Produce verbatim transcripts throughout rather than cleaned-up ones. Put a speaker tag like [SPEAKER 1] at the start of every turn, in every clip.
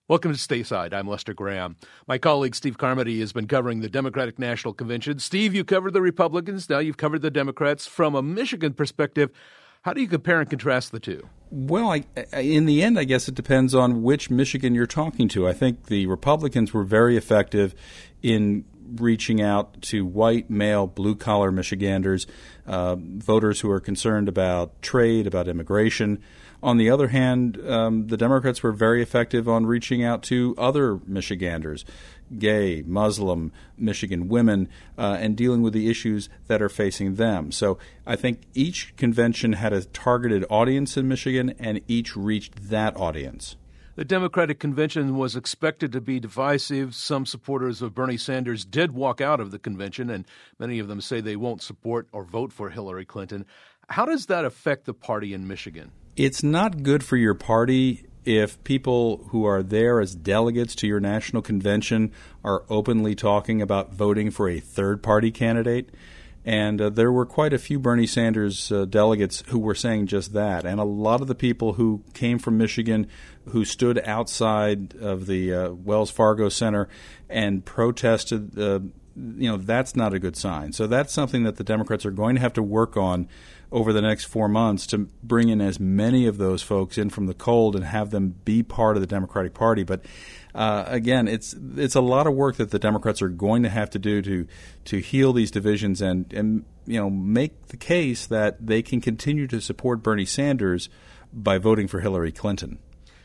[SPEAKER 1] Welcome to Stateside. I'm Lester Graham. My colleague Steve Carmody has been covering the Democratic National Convention. Steve, you covered the Republicans. Now you've covered the Democrats. From a Michigan perspective, how do you compare and contrast the two?
[SPEAKER 2] Well, I, in the end, I guess it depends on which Michigan you're talking to. I think the Republicans were very effective in reaching out to white, male, blue-collar Michiganders, uh, voters who are concerned about trade, about immigration. On the other hand, um, the Democrats were very effective on reaching out to other Michiganders, gay, Muslim, Michigan women, uh, and dealing with the issues that are facing them. So I think each convention had a targeted audience in Michigan, and each reached that audience.
[SPEAKER 1] The Democratic convention was expected to be divisive. Some supporters of Bernie Sanders did walk out of the convention, and many of them say they won't support or vote for Hillary Clinton. How does that affect the party in Michigan?
[SPEAKER 2] It's not good for your party if people who are there as delegates to your national convention are openly talking about voting for a third-party candidate. And uh, there were quite a few Bernie Sanders uh, delegates who were saying just that. And a lot of the people who came from Michigan who stood outside of the uh, Wells Fargo Center and protested, uh, you know, that's not a good sign. So that's something that the Democrats are going to have to work on over the next four months to bring in as many of those folks in from the cold and have them be part of the Democratic Party. But uh, again, it's it's a lot of work that the Democrats are going to have to do to to heal these divisions and, and you know make the case that they can continue to support Bernie Sanders by voting for Hillary Clinton.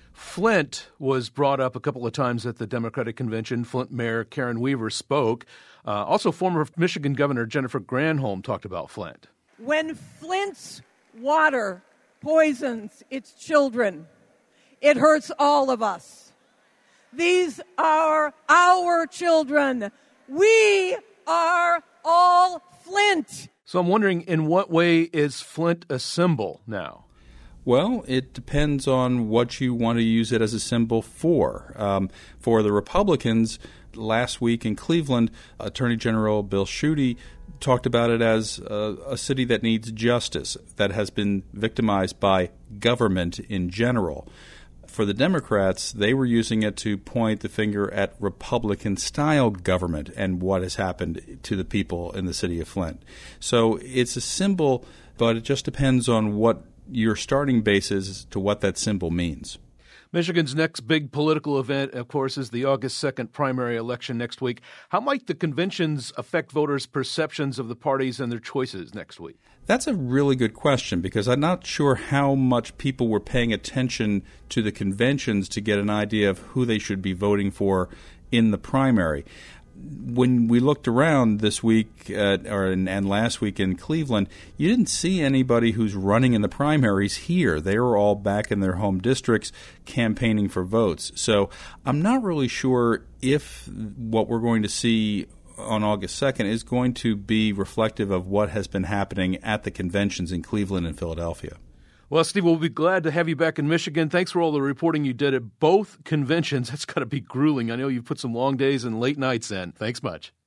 [SPEAKER 1] Flint was brought up a couple of times at the Democratic Convention. Flint Mayor Karen Weaver spoke. Uh, also, former Michigan Governor Jennifer Granholm talked about Flint.
[SPEAKER 3] When Flint's water poisons its children, it hurts all of us. These are our children. We are all Flint.
[SPEAKER 1] So I'm wondering, in what way is Flint a symbol now?
[SPEAKER 2] Well, it depends on what you want to use it as a symbol for. Um, for the Republicans, last week in Cleveland, Attorney General Bill Schuette talked about it as a, a city that needs justice, that has been victimized by government in general. For the Democrats, they were using it to point the finger at Republican-style government and what has happened to the people in the city of Flint. So it's a symbol, but it just depends on what your starting base is as to what that symbol means.
[SPEAKER 1] Michigan's next big political event, of course, is the August second primary election next week. How might the conventions affect voters' perceptions of the parties and their choices next week?
[SPEAKER 2] That's a really good question because I'm not sure how much people were paying attention to the conventions to get an idea of who they should be voting for in the primary. When we looked around this week uh, or and last week in Cleveland, you didn't see anybody who's running in the primaries here. They were all back in their home districts campaigning for votes. So I'm not really sure if what we're going to see on August second is going to be reflective of what has been happening at the conventions in Cleveland and Philadelphia.
[SPEAKER 1] Well, Steve, we'll be glad to have you back in Michigan. Thanks for all the reporting you did at both conventions. That's got to be grueling. I know you've put some long days and late nights in. Thanks much.